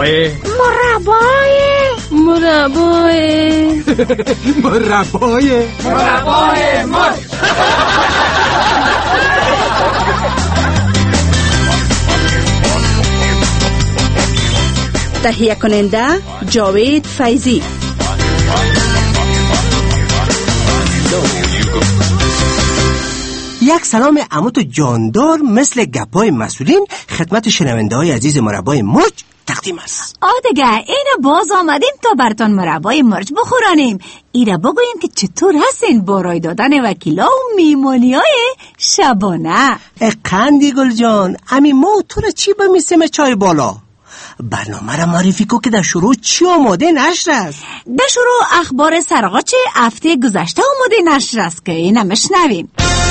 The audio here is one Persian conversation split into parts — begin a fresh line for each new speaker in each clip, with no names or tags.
مربای مرج.
تهیه کننده جاوید فیضی.
یک سلام عموت جاندار مثل گپای مسئولین خدمت شنونده های عزیز مربای مرج تقدیم است.
دیگه این باز آمدیم تا برتان مربای مرج بخورانیم. ایره بگوییم که چطور هستین با رای دادن وکیلا و میمانی های شبانه.
قندی گل جان، امی ما تو را چی بمیسیم چای بالا؟ برنامه را معرفی کو که در شروع چی آماده نشر است؟
در شروع اخبار سرغاچ هفته گذشته آماده نشر است که اینه مشنویم.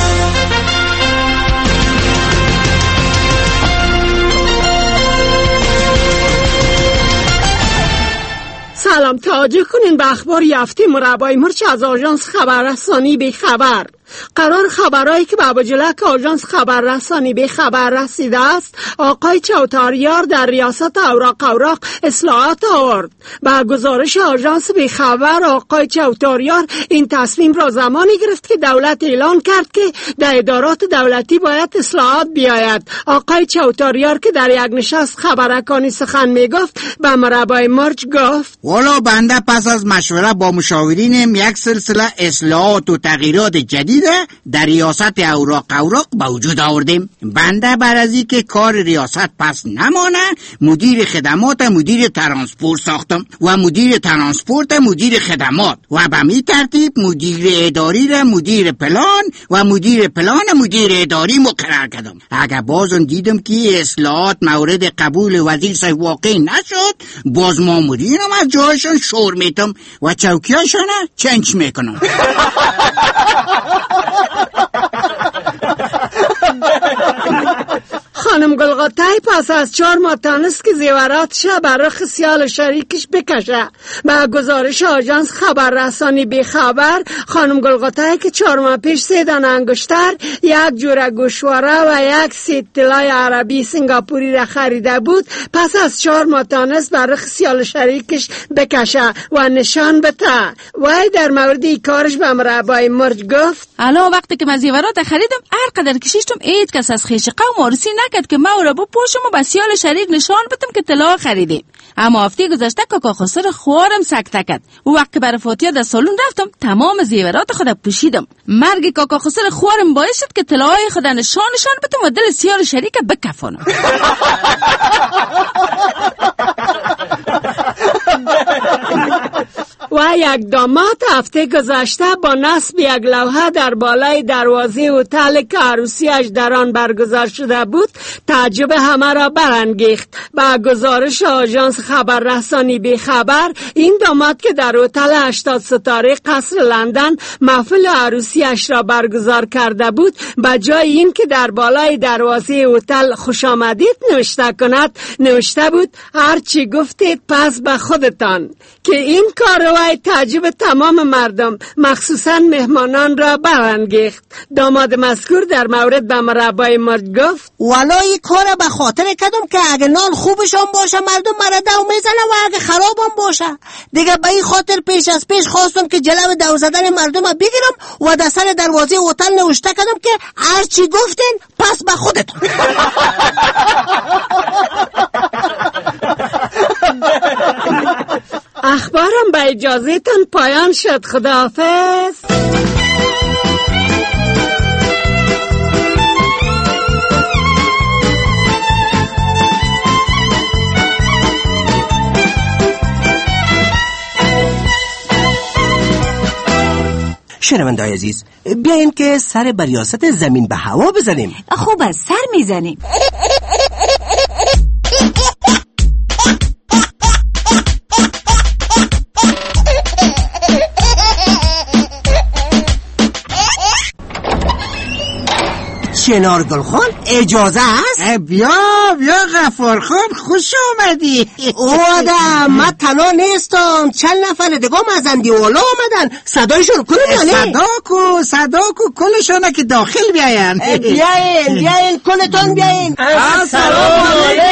سلام، توجه کنین به اخبار هفته مربای مرج از آژانس خبررسانی به خبر. قرار خبرایی که به ابوجلک آژانس خبررسانی به خبر رسیده است، آقای چوتاریار در ریاست اوراق اصلاحات آورد. با گزارش آژانس به خبر، آقای چوتاریار این تصمیم را زمانی گرفت که دولت اعلان کرد که در ادارات دولتی باید اصلاحات بیاید. آقای چوتاریار که در یک نشست خبررسانی سخن میگفت به مربای مرج گفت:
والا بنده پس از مشوره با مشاورینم یک سلسله اصلاحات و تغییرات جدید در ریاست اوراق به وجود آوردیم. بنده بعد از اینکه کار ریاست پس نمانه، مدیر خدمات مدیر ترانسپورت ساختم و مدیر ترانسپورت مدیر خدمات و به می ترتیب مدیر اداری را مدیر پلان و مدیر پلان مدیر اداری مقرر کردم. اگر بازم دیدم که اصلاحات مورد قبول وزیر صاحب واقع نشد، باز مامورینم از جایشان شور میتم و چوکیاشان چنچ میکنم.
خانم گلغاتای پس از 4 ماه تانست که زیوراتش برای خسیال شریکش بکشه. با گزارش آژانس خبررسانی به خبر، خانم گلغاتای که 4 ماه پیش 3 دانه انگشتر، 1 جوره گوشواره و 1 سیت طلای عربی سنگاپوری را خریده بود، پس از 4 ماه تانست برای خسیال شریکش بکشه و نشان بده. وای در مورد این کارش به مربای مرج گفت:
الان وقتی که من زیورات خریدم هر قدر کشیشتم اید کس از خیش قوم آرسی نکرد که ما او را بپوشم و بسیال شریک نشان بدم که طلا خریدیم. اما هفته گذشته کاکا خسر خوارم سکته کرد. او وقت برای فاتحه در سالن رفتم، تمام زیورات خود پوشیدم. مرگ کاکا خسر خوارم باعث شد که طلاهای خود نشان بدم و دل سیال شریک بکفانم.
و یک داماد هفته گذشته با نصب یک لوحه در بالای دروازه هتل که عروسیش در آن برگزار شده بود تعجب همه را برانگیخت. با گزارش آژانس خبررسانی به خبر، این داماد که در هتل 80 ستاره قصر لندن محفل عروسیش را برگزار کرده بود، به جای این که در بالای دروازه هتل خوش آمدید نوشته کند، نوشته بود: هر چی گفتید پس به خودتان. که این کار وای تعجب تمام مردم مخصوصا مهمانان را برانگیخت. داماد مذکور در مورد به مربای مرج گفت:
والا این کار به خاطر کردم که اگه نان خوبشان باشه مردم مرا دو میزنه و اگه خرابم باشه دیگه به این خاطر پیش از پیش خواستم که جلو دو زدن مردم بگیرم و در سر دروازه هتل نوشته کردم که هر چی گفتین پس به خودتون.
اخبارم به اجازهتان پایان شد. خداحافظ.
شنونده‌های عزیز، بیاین که سر بر ریاست زمین به هوا بزنیم.
خوب است، سر میزنیم.
چنارگل خان اجازه هست؟
بیا غفار خان، خوش آمدی.
آدم من تنها نیستم، چند نفر دیگه مزندی والا آمدن. صدایشون کنیم یا نه؟
صدا کو کلشونه که داخل بیاین.
بیاین کلتون بیاین.
السلام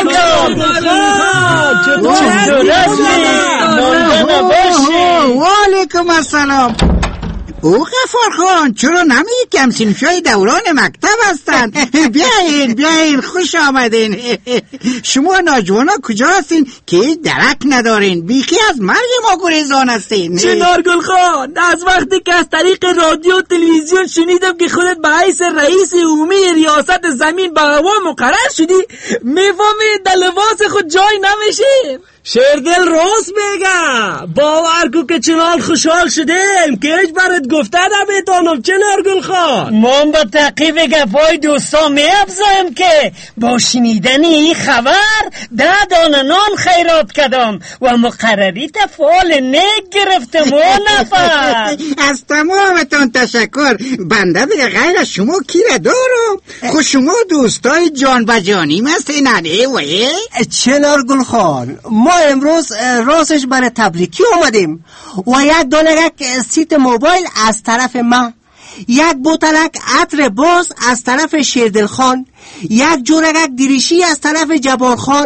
علیکم.
وعلیکم السلام. او غفار خان، چرا نمیگی که همسنفای دوران مکتب هستند؟ بیاین خوش آمدین. شما ناجوانا کجا هستین که هیچ درک ندارین؟ بیخی از مرگ ما گریزان هستین.
چنارگل خان، از وقتی که از طریق رادیو و تلویزیون شنیدم که خودت به حیث رئیس عمومی ریاست زمین به هوا مقرر شدی، میفهمی در لباس خود جای نمیشه. شیردل راست میگه، باور کو که چنان خوشحال شدیم که هیچ برات گفته نمیتونم. چنارگل خان، من با تعقیب گفای دوستا میافزایم که با شنیدن این خبر 10 دانه نان خیرات کردم و مقرری فعال نیک گرفتم و نفر.
از تمامتان تشکر. بنده دیگه غیر از شما کی را دارم؟ خود شما دوستای جان و جانیم هستین نه وی؟
چنارگل خان، ما امروز راستش برای تبریکی اومدیم و یک دانگک سیت موبایل از طرف من، یک بوتلک عطر باز از طرف شیردل خان، یک جورگک دریشی از طرف جبار خان.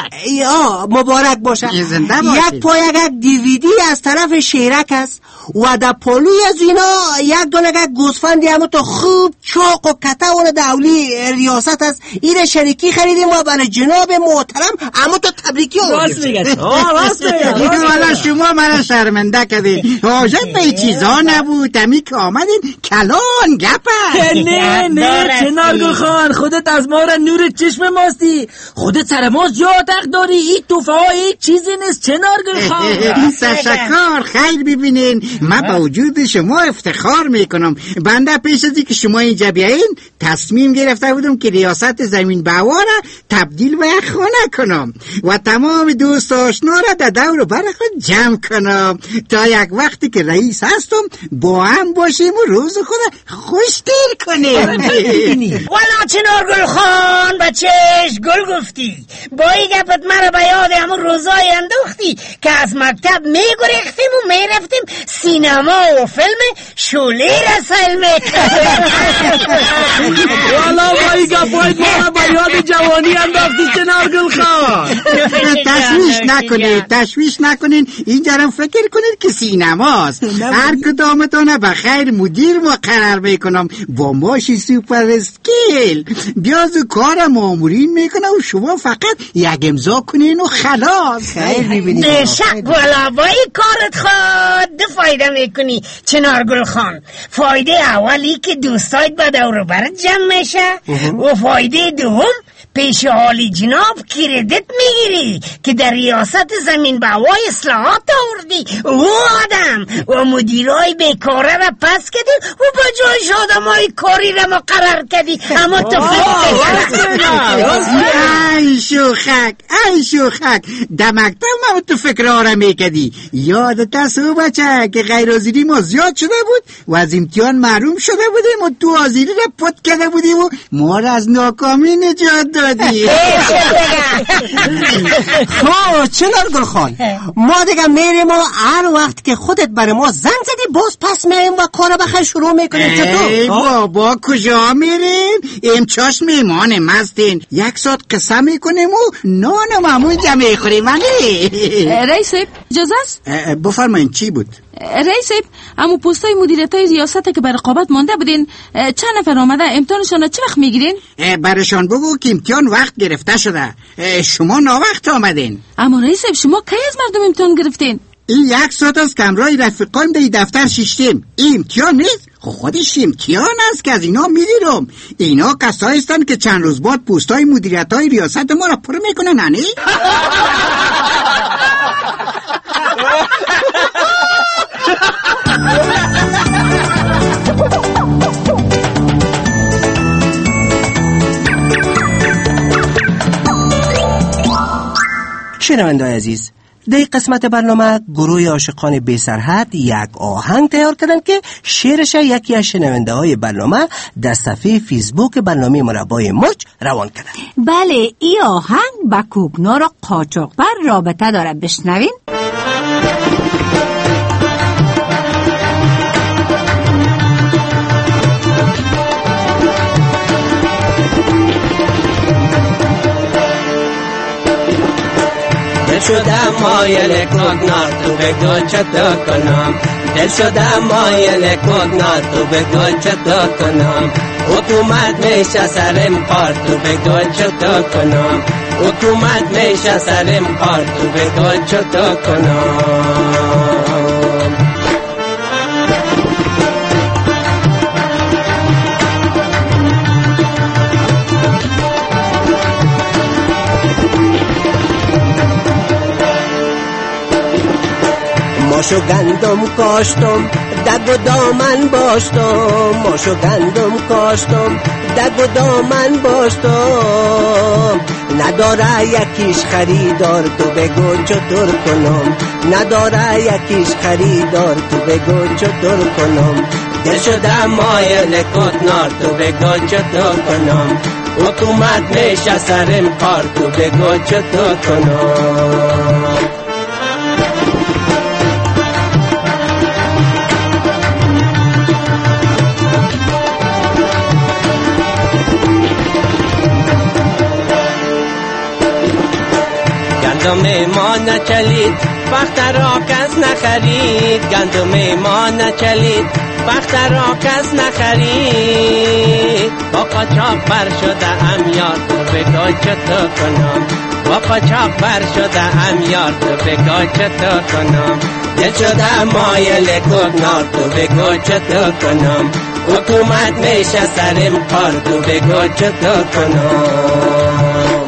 مبارک باشه. یک پایگک دیویدی از طرف شیرک است و در پالوی از اینا یک دونگک گوسفندی همه تو خوب چاق و کتاون دولی ریاست است. این شریکی خریدیم و برای جناب محترم همه تو تبریکی
آوردیم. راست میگه.
والا شما مرا شرمنده کردین. حاجت به این چیزا نبود. امی که آمدین کلان گپن.
نه چنارگل خان، خودت از ما را نور چشم ماستی. خودت سر ما جا تق داری. این توفه های چیزی نیست چنارگل خان.
تشکر. خیر ببینین، من با وجود شما افتخار میکنم. بنده پیش از که شما اینجا بیاین تصمیم گرفته بودم که ریاست زمین به هوا را تبدیل به یک خانه کنم و تمام دوست آشنا را در دور بر خود جمع کنم تا یک وقتی که رئیس هستم با هم باشیم و روز خود خوشتر کنیم.
والا چنارگل خان، بچهش گل گفتی. با این گپت مرا به یاد همون روزای انداختی که از مکتب میگریختیم و میرفتیم سینما و فیلم شوله رسل میکردیم.
والا با این گپت مرا به یاد جوانی انداختی چنارگل خان.
تشویش نکنین. اینجا رو فکر کنید که سینماست. هر کدامتون بخیر مدیر مقرر میکنم با ماشی سوپر اسکیل. بیازو کار مامورین میکنه و شما فقط یک امضا کنین و خلاص.
خیر ببینید.
بشک والا با این کارت خود دو فایده میکنی چنارگل خان. فایده اولی که دوستایت با دور برت جمع میشه و فایده دوم پیش حالی جناب کردیت میگیری که در ریاست زمین به هوای اصلاحات آوردی و آدم و مدیرای بیکاره را پس کردی و با جایش آدمای کاری را مقرر کردی. اما تو
ای شوخک در مکتب ما تو فکر آره میکردی. یادت هست او بچه که غیر حاضری ما زیاد شده بود و از امتحان محروم شده بودیم و تو حاضری را پت کرده بودیم و ما را از ناکامی نجات دادی.
خب چنارگل خان، ما دیگه میریم و هر وقت که خودت برای ما زنگ زدی باز پس میریم و کارا بخیر شروع میکنیم. چطور؟
ای بابا کجا میریم؟ امچاش میمان مستین. 1 ساعت قصه میکنیم و نانم همونجا میخوریم.
رئیس اجازه است؟
بفرمایین چی بود؟
رئیس اما پستای مدیریتای ریاست که بر رقابت مانده بودین چند نفر آمده؟ امتحانشان چه وقت میگیرین؟
برشان بگو که امتحان وقت گرفته شده. شما ناوقت آمدین.
اما رئیس شما کی از مردم امتحان گرفتین؟
این 1 ساعت از کمرای رفیقان در دفتر شیشتیم. این امتحان نیست، خودش امتحان است که از اینا میگیرم. اینا کسایی هستن که چند روز بعد پستای مدیریتای ریاست ما را پر میکنن. نه
شنونده‌های عزیز، در قسمت برنامه گروه عاشقان بی سرحد یک آهنگ تیار کردن که شعرش یکی از شنونده های برنامه در صفحه فیسبوک برنامه مربای مرچ روان کردن.
بله، این آهنگ با کوکنار و قاچاقبر رابطه داره، بشنوین.
دل شدم مایل کوکنار تو بگو چطور کنم، دل شدم مایل کوکنار تو بگو چطور کنم، حکومت میشه سرم کار تو بگو چطور کنم، حکومت میشه سرم کار تو بگو چطور کنم. ماشو گندم کاشتم دگ و دامن باشتم، ماشو گندم کاشتم دگ و دامن باشتم، نداره یکیش خریدار تو بگو چطور کنم، نداره یکیش خریدار تو بگو چطور کنم. دل شدم مایل کوکنار تو بگو چطور کنم، حکومت میشه سرم کار تو بگو چطور کنم. گندم ما نچلید وقت را کس نخرید، گندم ما نچلید وقت را کس نخرید، با قاچاق بر شده ام یار تو بگو چطور کنم، با قاچاق بر شده ام یار تو بگو چطور کنم. دل شده مایل کوکنار تو بگو چطور کنم، حکومت میشه سرم کار تو بگو چطور کنم.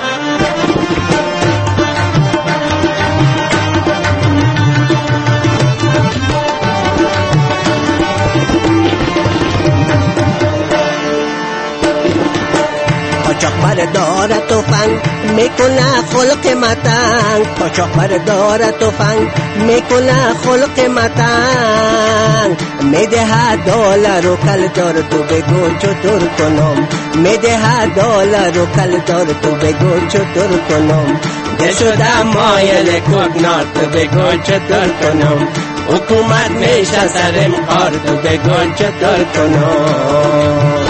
قاچاق برداره تفنگ میکنه خلق متنگ، قاچاق برداره تفنگ میکنه خلق متنگ، میده دلار و کلدار تو بگو چطور کنم، میده دلار و کلدار تو بگو چطور کنم. دل شده مایل کوکنار تو بگو چطور کنم، حکومت میشه سرم کار تو بگو چطور کنم.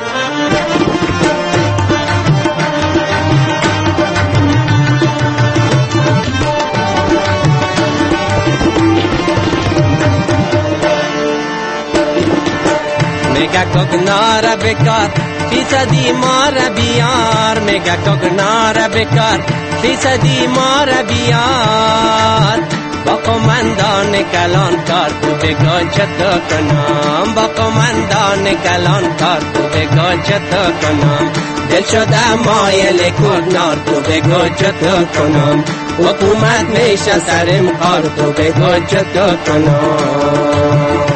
میگه کوکنار بکار فیصدی ما را بیار، میگه کوکنار بکار فیصدی ما را بیار، با قماندان کلان کار تو بگو چطور کنم، با قماندان کلان کار تو بگو چطور کنم. دل شده مایل کوکنار تو بگو چطور کنم، حکومت میشه سرم کار تو بگو چطور کنم.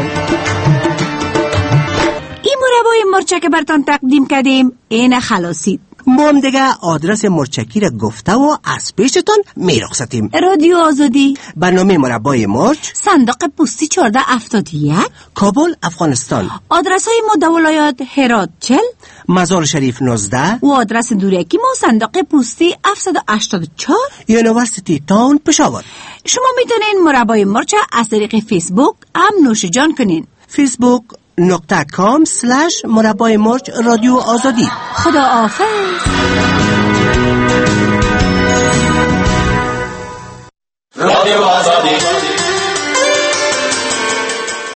مربای مرچه که برتان تقدیم کردیم این خلاصید.
ما هم دیگه آدرس مرچکی را گفته و از پیشتان میرخصتیم.
رادیو آزادی،
برنامه مربای مرچ،
صندوق پستی 1471،
کابل، افغانستان.
آدرس های ما در ولایات هرات 40،
مزار شریف 19
و آدرس دوریکی ما صندوق پستی 784،
یونیورسیتی تاون پشاور.
شما میتونین مربای مرچ از طریق فیسبوک هم نوش جان کنین.
facebook.com/ مربای مرچ رادیو آزادی.
خدا حافظ.
رادیو آزادی.